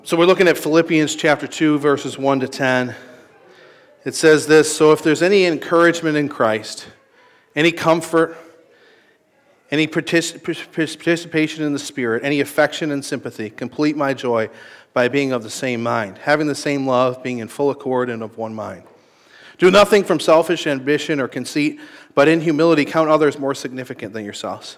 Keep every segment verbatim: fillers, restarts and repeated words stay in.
So we're looking at Philippians chapter two, verses one to ten. It says this, "So if there's any encouragement in Christ, any comfort, any particip- participation in the Spirit, any affection and sympathy, complete my joy by being of the same mind, having the same love, being in full accord and of one mind. Do nothing from selfish ambition or conceit, but in humility count others more significant than yourselves.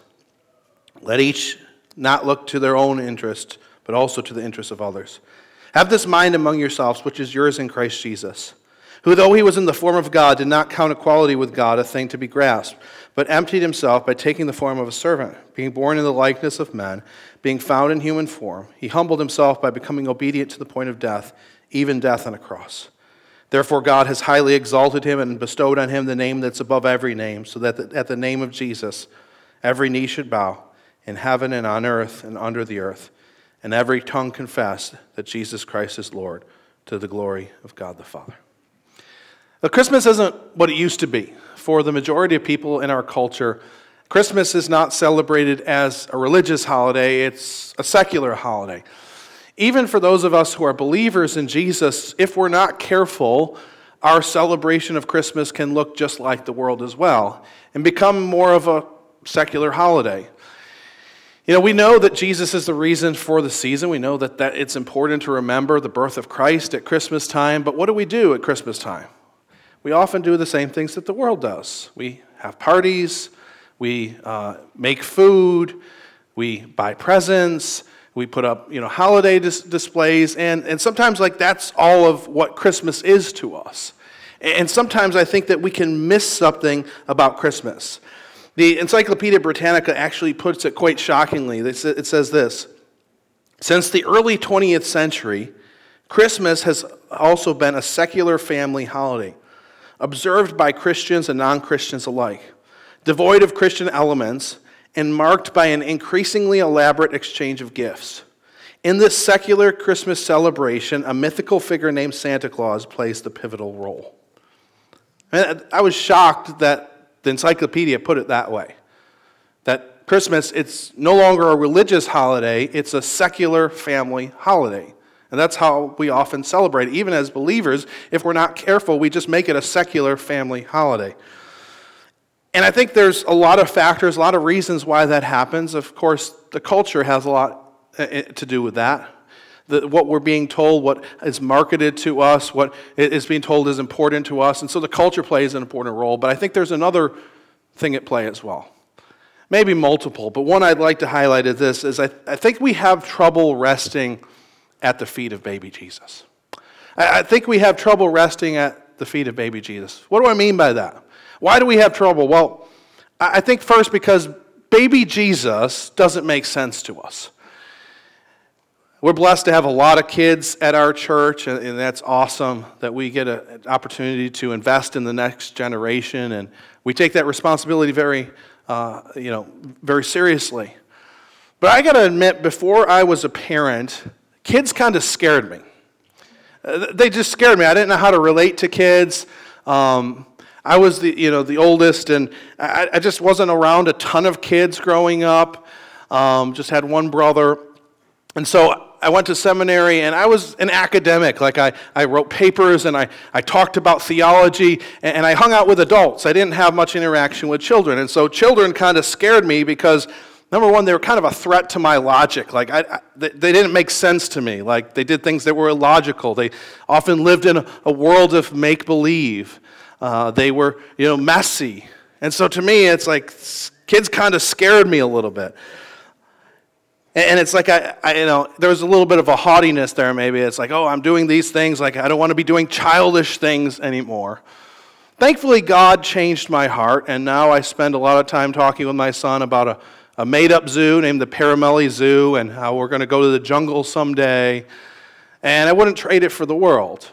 Let each not look to their own interest, but also to the interests of others. Have this mind among yourselves, which is yours in Christ Jesus, who, though he was in the form of God, did not count equality with God a thing to be grasped, but emptied himself by taking the form of a servant, being born in the likeness of men, being found in human form. He humbled himself by becoming obedient to the point of death, even death on a cross. Therefore God has highly exalted him and bestowed on him the name that's above every name, so that at the name of Jesus every knee should bow, in heaven and on earth and under the earth, and every tongue confess that Jesus Christ is Lord, to the glory of God the Father." Now, Christmas isn't what it used to be. For the majority of people in our culture, Christmas is not celebrated as a religious holiday, it's a secular holiday. Even for those of us who are believers in Jesus, if we're not careful, our celebration of Christmas can look just like the world as well and become more of a secular holiday. You know, we know that Jesus is the reason for the season. We know that, that it's important to remember the birth of Christ at Christmas time. But what do we do at Christmas time? We often do the same things that the world does. We have parties, we uh, make food, we buy presents, we put up, you know, holiday dis- displays, and, and sometimes like that's all of what Christmas is to us. And sometimes I think that we can miss something about Christmas. The Encyclopedia Britannica actually puts it quite shockingly. It says this: "Since the early twentieth century, Christmas has also been a secular family holiday, observed by Christians and non-Christians alike, devoid of Christian elements, and marked by an increasingly elaborate exchange of gifts. In this secular Christmas celebration, a mythical figure named Santa Claus plays the pivotal role." And I was shocked that the encyclopedia put it that way. That Christmas, it's no longer a religious holiday, it's a secular family holiday. And that's how we often celebrate it. Even as believers, if we're not careful, we just make it a secular family holiday. And I think there's a lot of factors, a lot of reasons why that happens. Of course, the culture has a lot to do with that. The, what we're being told, what is marketed to us, what is being told is important to us. And so the culture plays an important role. But I think there's another thing at play as well. Maybe multiple, but one I'd like to highlight is this, is I, I think we have trouble resting at the feet of baby Jesus. I, I think we have trouble resting at the feet of baby Jesus. What do I mean by that? Why do we have trouble? Well, I, I think first because baby Jesus doesn't make sense to us. We're blessed to have a lot of kids at our church, and that's awesome that we get a, an opportunity to invest in the next generation, and we take that responsibility very, uh, you know, very seriously. But I got to admit, before I was a parent, kids kind of scared me. Uh, they just scared me. I didn't know how to relate to kids. Um, I was the, you know, the oldest, and I, I just wasn't around a ton of kids growing up. Um, just had one brother. And so I went to seminary, and I was an academic. Like, I, I wrote papers, and I, I talked about theology, and, and I hung out with adults. I didn't have much interaction with children. And so children kind of scared me because, number one, they were kind of a threat to my logic. Like, I, I, they, they didn't make sense to me. Like, they did things that were illogical. They often lived in a, a world of make-believe. Uh, they were, you know, messy. And so to me, it's like kids kind of scared me a little bit. And it's like, I, I, you know, there was a little bit of a haughtiness there maybe. It's like, oh, I'm doing these things. Like, I don't want to be doing childish things anymore. Thankfully, God changed my heart, and now I spend a lot of time talking with my son about a, a made-up zoo named the Paramelli Zoo and how we're going to go to the jungle someday. And I wouldn't trade it for the world.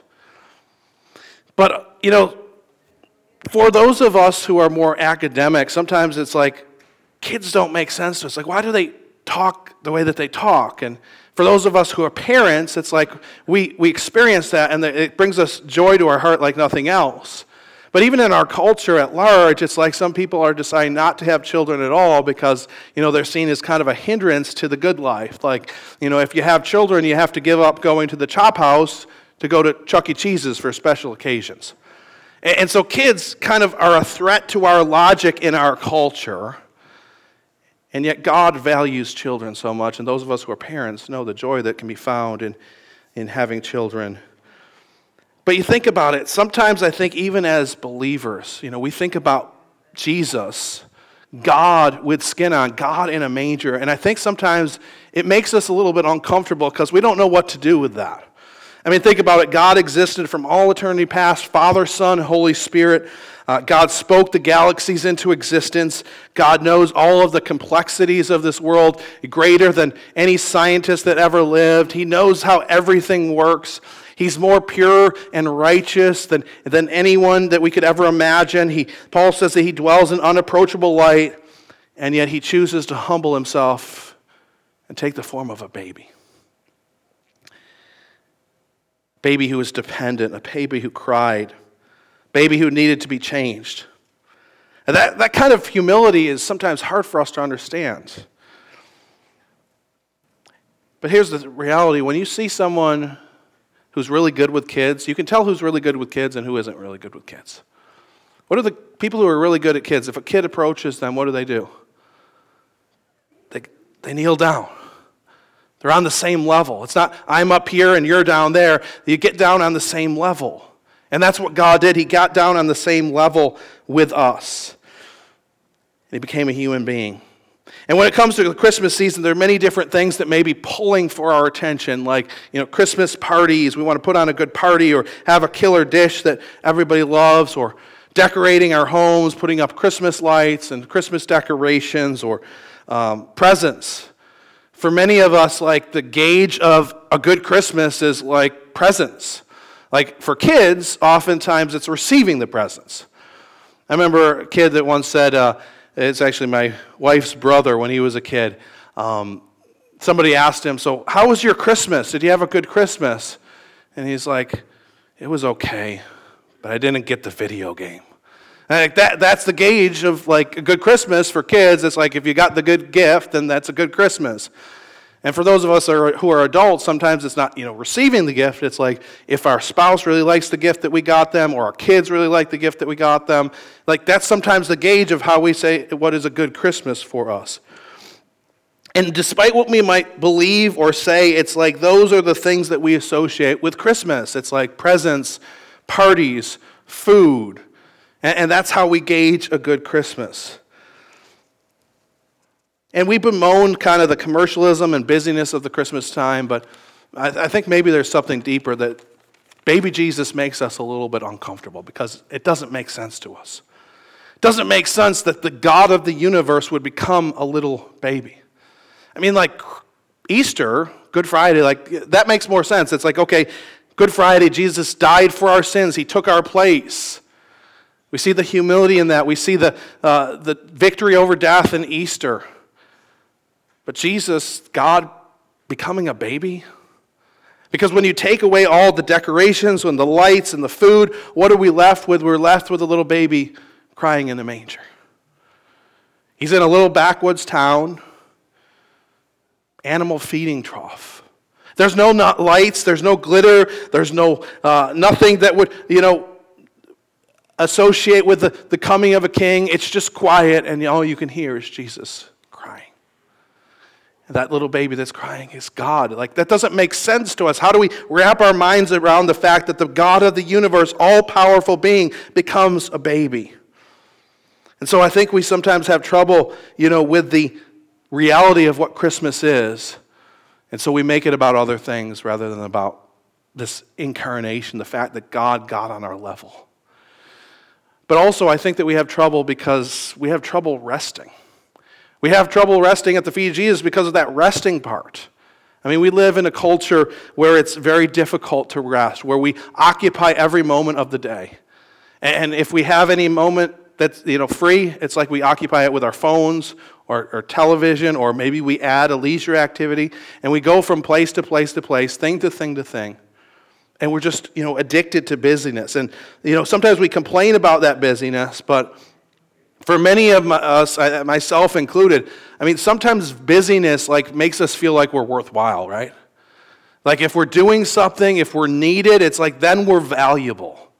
But, you know, for those of us who are more academic, sometimes it's like kids don't make sense to us. Like, why do they talk the way that they talk? And for those of us who are parents, it's like we, we experience that, and it brings us joy to our heart like nothing else. But even in our culture at large, it's like some people are deciding not to have children at all because, you know, they're seen as kind of a hindrance to the good life. Like, you know, if you have children, you have to give up going to the chop house to go to Chuck E. Cheese's for special occasions. And so kids kind of are a threat to our logic in our culture. And yet God values children so much, and those of us who are parents know the joy that can be found in, in having children. But you think about it, sometimes I think even as believers, you know, we think about Jesus, God with skin on, God in a manger, and I think sometimes it makes us a little bit uncomfortable because we don't know what to do with that. I mean, think about it. God existed from all eternity past, Father, Son, Holy Spirit. Uh, God spoke the galaxies into existence. God knows all of the complexities of this world greater than any scientist that ever lived. He knows how everything works. He's more pure and righteous than, than anyone that we could ever imagine. He, Paul says that he dwells in unapproachable light, and yet he chooses to humble himself and take the form of a baby. Baby who was dependent, a baby who cried, baby who needed to be changed. And that, that kind of humility is sometimes hard for us to understand. But here's the reality. When you see someone who's really good with kids, you can tell who's really good with kids and who isn't really good with kids. What are the people who are really good at kids? If a kid approaches them, what do they do? They, they kneel down. They're on the same level. It's not, I'm up here and you're down there. You get down on the same level. And that's what God did. He got down on the same level with us. And he became a human being. And when it comes to the Christmas season, there are many different things that may be pulling for our attention, like, you know, Christmas parties. We want to put on a good party or have a killer dish that everybody loves, or decorating our homes, putting up Christmas lights and Christmas decorations, or um, presents. For many of us, like, the gauge of a good Christmas is like presents. Like, for kids, oftentimes it's receiving the presents. I remember a kid that once said, uh, it's actually my wife's brother when he was a kid. Um, somebody asked him, so how was your Christmas? Did you have a good Christmas? And he's like, it was okay, but I didn't get the video game. And like that, that's the gauge of like a good Christmas for kids. It's like if you got the good gift, then that's a good Christmas. And for those of us who are adults, sometimes it's not, you know, receiving the gift. It's like if our spouse really likes the gift that we got them, or our kids really like the gift that we got them. Like that's sometimes the gauge of how we say what is a good Christmas for us. And despite what we might believe or say, it's like those are the things that we associate with Christmas. It's like presents, parties, food. And, and that's how we gauge a good Christmas. And we bemoan kind of the commercialism and busyness of the Christmas time, but I, I think maybe there's something deeper that baby Jesus makes us a little bit uncomfortable because it doesn't make sense to us. It doesn't make sense that the God of the universe would become a little baby. I mean, like Easter, Good Friday, like that makes more sense. It's like, okay, Good Friday, Jesus died for our sins. He took our place. We see the humility in that. We see the uh, the victory over death in Easter. But Jesus, God, becoming a baby? Because when you take away all the decorations and the lights and the food, what are we left with? We're left with a little baby crying in a manger. He's in a little backwoods town, animal feeding trough. There's no lights, there's no glitter, there's no uh, nothing that would, you know, associate with the, the coming of a king. It's just quiet, and all you can hear is Jesus crying. And that little baby that's crying is God. Like, that doesn't make sense to us. How do we wrap our minds around the fact that the God of the universe, all-powerful being, becomes a baby? And so I think we sometimes have trouble, you know, with the reality of what Christmas is. And so we make it about other things rather than about this incarnation, the fact that God got on our level. But also I think that we have trouble because we have trouble resting. We have trouble resting at the feet of Jesus because of that resting part. I mean, we live in a culture where it's very difficult to rest, where we occupy every moment of the day. And if we have any moment that's, you know, free, it's like we occupy it with our phones or, or television, or maybe we add a leisure activity, and we go from place to place to place, thing to thing to thing. And we're just, you know, addicted to busyness. And, you know, sometimes we complain about that busyness, but for many of my, us, I, myself included, I mean, sometimes busyness, like, makes us feel like we're worthwhile, right? Like, if we're doing something, if we're needed, it's like, then we're valuable.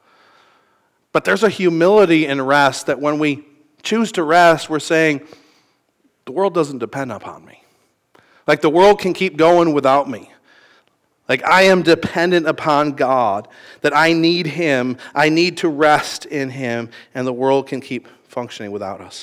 But there's a humility in rest that when we choose to rest, we're saying, the world doesn't depend upon me. Like, the world can keep going without me. Like, I am dependent upon God, that I need Him, I need to rest in Him, and the world can keep functioning without us.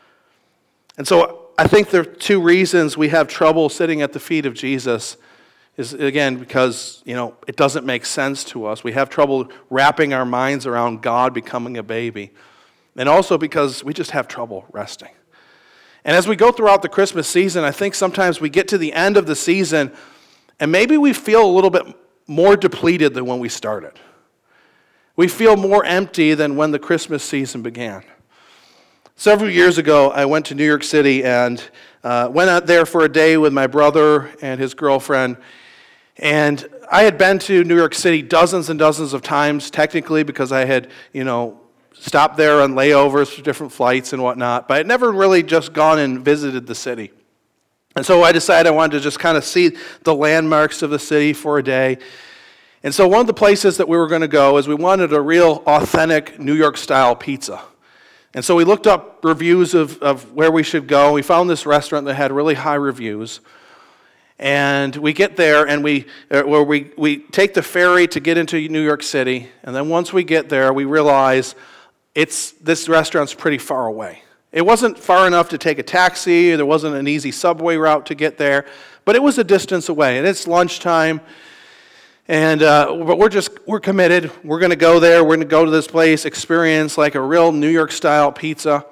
And so I think there are two reasons we have trouble sitting at the feet of Jesus is, again, because, you know, it doesn't make sense to us. We have trouble wrapping our minds around God becoming a baby. And also because we just have trouble resting. And as we go throughout the Christmas season, I think sometimes we get to the end of the season and maybe we feel a little bit more depleted than when we started. We feel more empty than when the Christmas season began. Several years ago, I went to New York City and uh, went out there for a day with my brother and his girlfriend. And I had been to New York City dozens and dozens of times, technically, because I had, you know, stopped there on layovers for different flights and whatnot. But I'd never really just gone and visited the city. And so I decided I wanted to just kind of see the landmarks of the city for a day. And so one of the places that we were going to go is we wanted a real authentic New York-style pizza. And so we looked up reviews of, of where we should go. We found this restaurant that had really high reviews. And we get there, and we uh, where we, we take the ferry to get into New York City. And then once we get there, we realize it's this restaurant's pretty far away. It wasn't far enough to take a taxi. There wasn't an easy subway route to get there. But it was a distance away. And it's lunchtime. And uh, but we're just, we're committed. We're going to go there. We're going to go to this place, experience like a real New York-style pizza.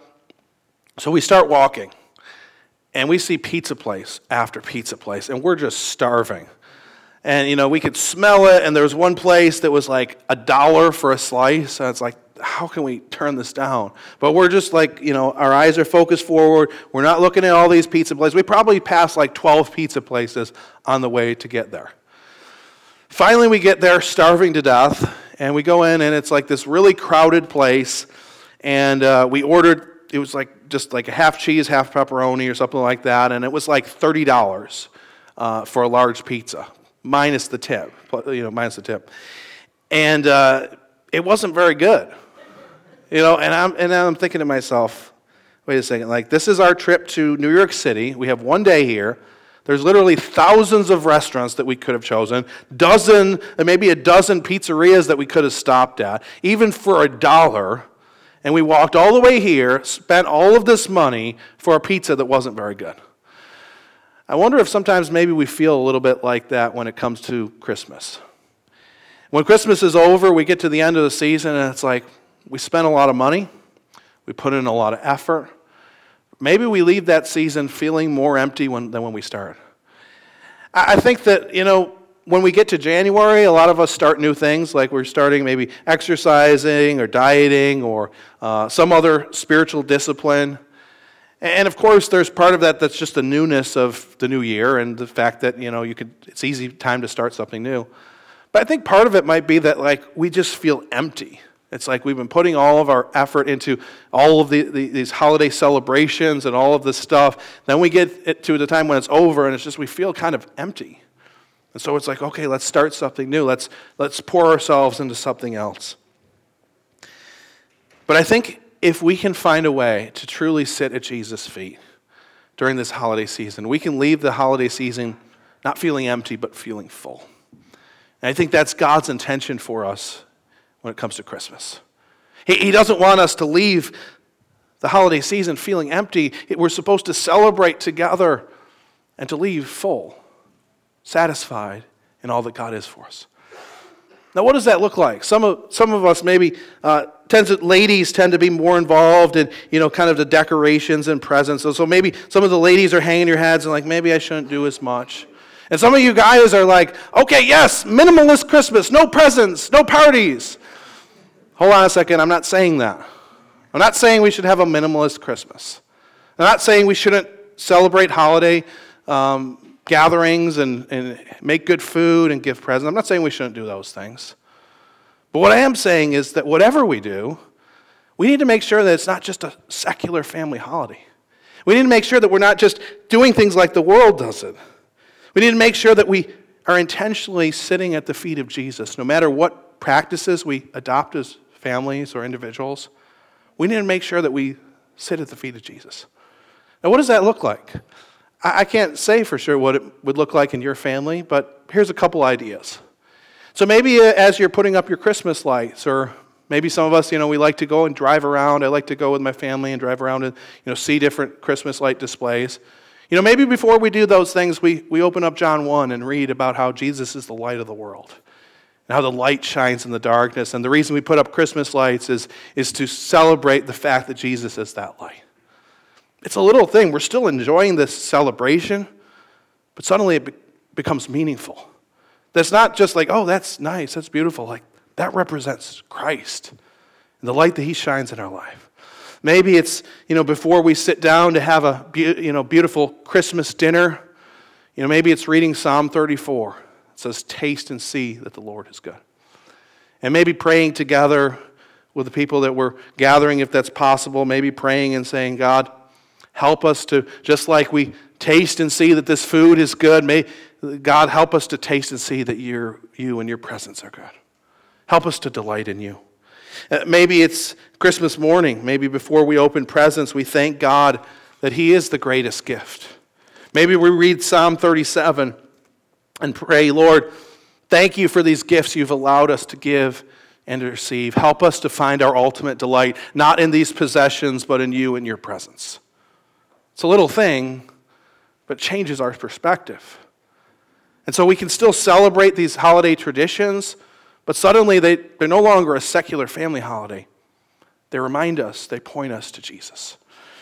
So we start walking. And we see pizza place after pizza place. And we're just starving. And, you know, we could smell it. And there was one place that was like a dollar for a slice. And it's like, how can we turn this down? But we're just like, you know, our eyes are focused forward. We're not looking at all these pizza places. We probably passed like twelve pizza places on the way to get there. Finally, we get there starving to death, and we go in, and it's like this really crowded place, and uh, we ordered, it was like just like a half cheese, half pepperoni or something like that, and it was like thirty dollars uh, for a large pizza, minus the tip, you know, minus the tip. And uh, it wasn't very good. You know, and I'm and I'm thinking to myself, wait a second, like this is our trip to New York City. We have one day here. There's literally thousands of restaurants that we could have chosen, dozen, maybe a dozen pizzerias that we could have stopped at, even for a dollar. And we walked all the way here, spent all of this money for a pizza that wasn't very good. I wonder if sometimes maybe we feel a little bit like that when it comes to Christmas. When Christmas is over, we get to the end of the season, and it's like, we spent a lot of money, we put in a lot of effort. Maybe we leave that season feeling more empty when, than when we start. I, I think that, you know, when we get to January, a lot of us start new things, like we're starting maybe exercising or dieting or uh, some other spiritual discipline. And of course, there's part of that that's just the newness of the new year and the fact that, you know, you could, it's easy time to start something new. But I think part of it might be that, like, we just feel empty. It's like we've been putting all of our effort into all of the, the, these holiday celebrations and all of this stuff. Then we get it to the time when it's over, and it's just we feel kind of empty. And so it's like, okay, let's start something new. Let's let's pour ourselves into something else. But I think if we can find a way to truly sit at Jesus' feet during this holiday season, we can leave the holiday season not feeling empty, but feeling full. And I think that's God's intention for us when it comes to Christmas. He, he doesn't want us to leave the holiday season feeling empty. We're supposed to celebrate together and to leave full, satisfied in all that God is for us. Now, what does that look like? Some of some of us maybe uh, tends to, ladies tend to be more involved in, you know, kind of the decorations and presents. So, so maybe some of the ladies are hanging your heads and like, maybe I shouldn't do as much. And some of you guys are like, okay, yes, minimalist Christmas, no presents, no parties. Hold on a second, I'm not saying that. I'm not saying we should have a minimalist Christmas. I'm not saying we shouldn't celebrate holiday um, gatherings and, and make good food and give presents. I'm not saying we shouldn't do those things. But what I am saying is that whatever we do, we need to make sure that it's not just a secular family holiday. We need to make sure that we're not just doing things like the world does it. We need to make sure that we are intentionally sitting at the feet of Jesus. No matter what practices we adopt as families or individuals, we need to make sure that we sit at the feet of Jesus. Now, what does that look like? I can't say for sure what it would look like in your family, but here's a couple ideas. So maybe as you're putting up your Christmas lights, or maybe some of us, you know, we like to go and drive around. I like to go with my family and drive around and, you know, see different Christmas light displays. You know, maybe before we do those things, we, we open up John one and read about how Jesus is the light of the world and how the light shines in the darkness. And the reason we put up Christmas lights is, is to celebrate the fact that Jesus is that light. It's a little thing. We're still enjoying this celebration, but suddenly it be- becomes meaningful. That's not just like, oh, that's nice, that's beautiful. Like, that represents Christ and the light that he shines in our life. Maybe it's, you know, before we sit down to have a, you know, beautiful Christmas dinner, you know, maybe it's reading Psalm thirty-four. It says, taste and see that the Lord is good. And maybe praying together with the people that we're gathering, if that's possible, maybe praying and saying, God, help us to, just like we taste and see that this food is good, may God help us to taste and see that you're, you and your presence are good. Help us to delight in you. Uh, maybe it's Christmas morning. Maybe before we open presents, we thank God that he is the greatest gift. Maybe we read Psalm thirty-seven and pray, Lord, thank you for these gifts you've allowed us to give and to receive. Help us to find our ultimate delight, not in these possessions, but in you and your presence. It's a little thing, but changes our perspective. And so we can still celebrate these holiday traditions, but suddenly they, they're no longer a secular family holiday. They remind us, they point us to Jesus.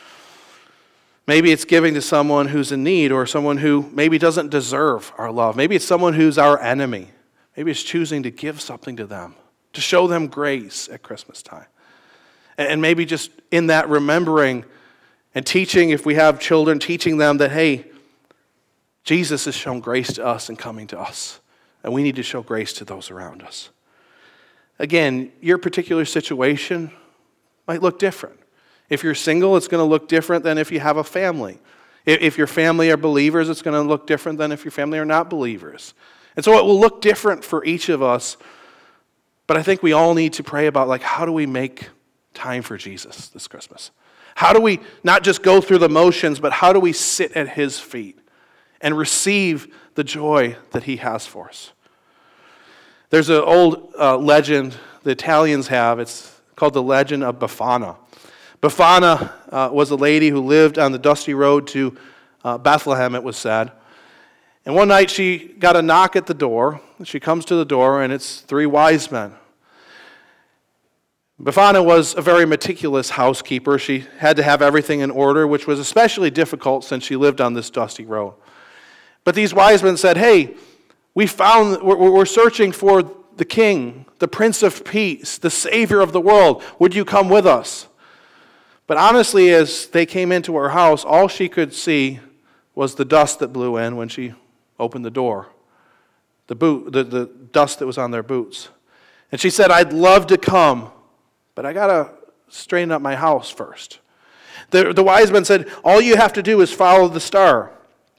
Maybe it's giving to someone who's in need or someone who maybe doesn't deserve our love. Maybe it's someone who's our enemy. Maybe it's choosing to give something to them, to show them grace at Christmas time. And maybe just in that remembering and teaching, if we have children, teaching them that, hey, Jesus has shown grace to us and coming to us, and we need to show grace to those around us. Again, your particular situation might look different. If you're single, it's going to look different than if you have a family. If your family are believers, it's going to look different than if your family are not believers. And so it will look different for each of us, but I think we all need to pray about, like, how do we make time for Jesus this Christmas? How do we not just go through the motions, but how do we sit at his feet and receive the joy that he has for us? There's an old uh, legend the Italians have. It's called the legend of Befana. Befana uh, was a lady who lived on the dusty road to uh, Bethlehem, it was said. And one night she got a knock at the door. She comes to the door, and it's three wise men. Befana was a very meticulous housekeeper. She had to have everything in order, which was especially difficult since she lived on this dusty road. But these wise men said, hey, we found, we're, we're searching for the king, the Prince of Peace, the Savior of the world. Would you come with us? But honestly, as they came into her house, all she could see was the dust that blew in when she opened the door, the boot, the, the dust that was on their boots. And she said, I'd love to come, but I got to straighten up my house first. The, the wise men said, all you have to do is follow the star.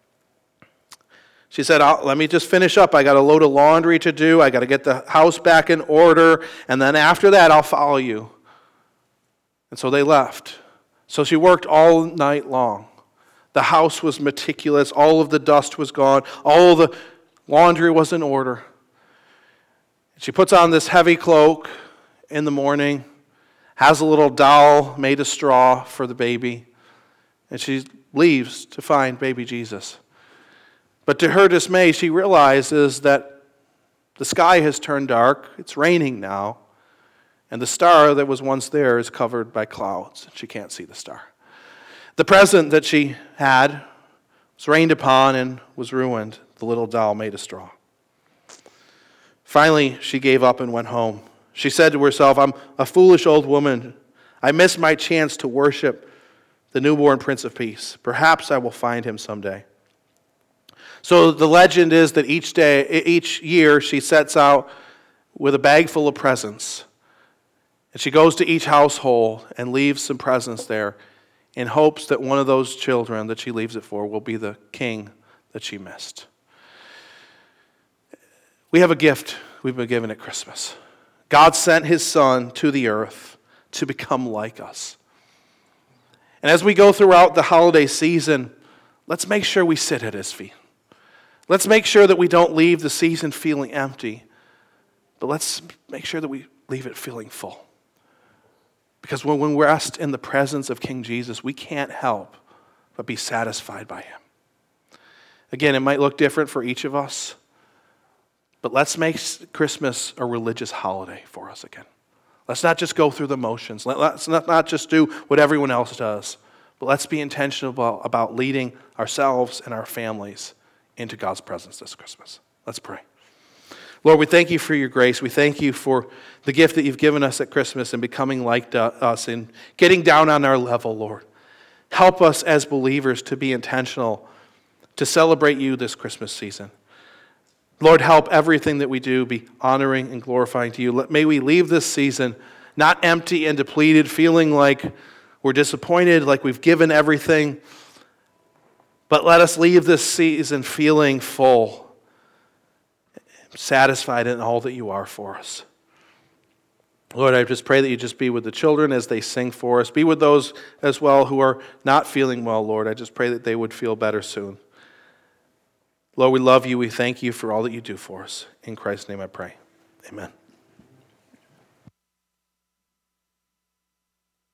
She said, let me just finish up. I got a load of laundry to do. I got to get the house back in order. And then after that, I'll follow you. And so they left. So she worked all night long. The house was meticulous. All of the dust was gone. All of the laundry was in order. She puts on this heavy cloak in the morning, has a little doll made of straw for the baby, and she leaves to find baby Jesus. But to her dismay, she realizes that the sky has turned dark. It's raining now. And the star that was once there is covered by clouds. She can't see the star. The present that she had was rained upon and was ruined, the little doll made of straw. Finally, she gave up and went home. She said to herself, I'm a foolish old woman. I missed my chance to worship the newborn Prince of Peace. Perhaps I will find him someday. So the legend is that each day, each year, she sets out with a bag full of presents. And she goes to each household and leaves some presents there in hopes that one of those children that she leaves it for will be the king that she missed. We have a gift we've been given at Christmas. God sent his Son to the earth to become like us. And as we go throughout the holiday season, let's make sure we sit at his feet. Let's make sure that we don't leave the season feeling empty, but let's make sure that we leave it feeling full. Because when we rest in the presence of King Jesus, we can't help but be satisfied by him. Again, it might look different for each of us, but let's make Christmas a religious holiday for us again. Let's not just go through the motions. Let's not, not just do what everyone else does, but let's be intentional about, about leading ourselves and our families into God's presence this Christmas. Let's pray. Lord, we thank you for your grace. We thank you for the gift that you've given us at Christmas and becoming like us and getting down on our level, Lord. Help us as believers to be intentional to celebrate you this Christmas season. Lord, help everything that we do be honoring and glorifying to you. May we leave this season not empty and depleted, feeling like we're disappointed, like we've given everything, but let us leave this season feeling full, satisfied in all that you are for us. Lord, I just pray that you just be with the children as they sing for us. Be with those as well who are not feeling well, Lord. I just pray that they would feel better soon. Lord, we love you. We thank you for all that you do for us. In Christ's name I pray. Amen.